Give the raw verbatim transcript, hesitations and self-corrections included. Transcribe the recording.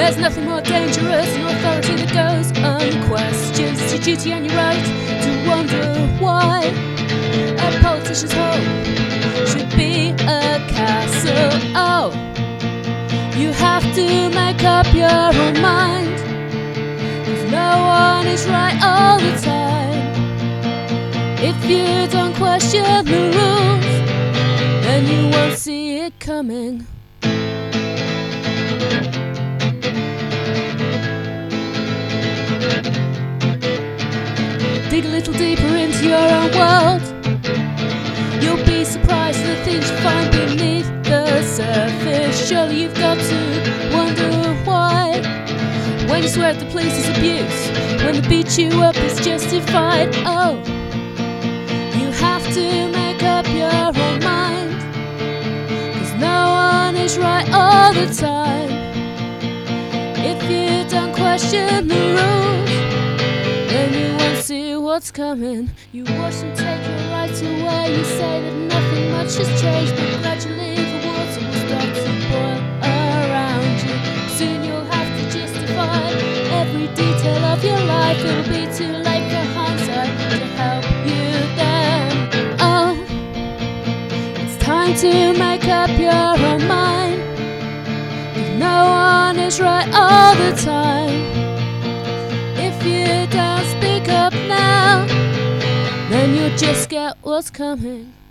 There's nothing more dangerous than authority that goes unquestioned. It's your duty and your right to wonder why a politician's home should be a castle. Oh, you have to make up your own mind, 'cause no one is right all the time. If you don't question the rules, then you won't see it coming. Dig a little deeper into your own world. You'll be surprised at the things you find beneath the surface. Surely you've got to wonder why, when you swear at the police is abuse, when they beat you up is justified. Oh, you have to make up your own mind, 'cause no one is right all the time. If you don't question the rules, then you won't see what's coming. You watch them take your rights away. You say that nothing much has changed, but gradually the water will start to boil around you. Soon you'll have to justify every detail of your life. It'll be too late for hindsight to help you then. Oh, it's time to make up your own mind. No one is right all the time. If you don't speak up now, then you'll just get what's coming.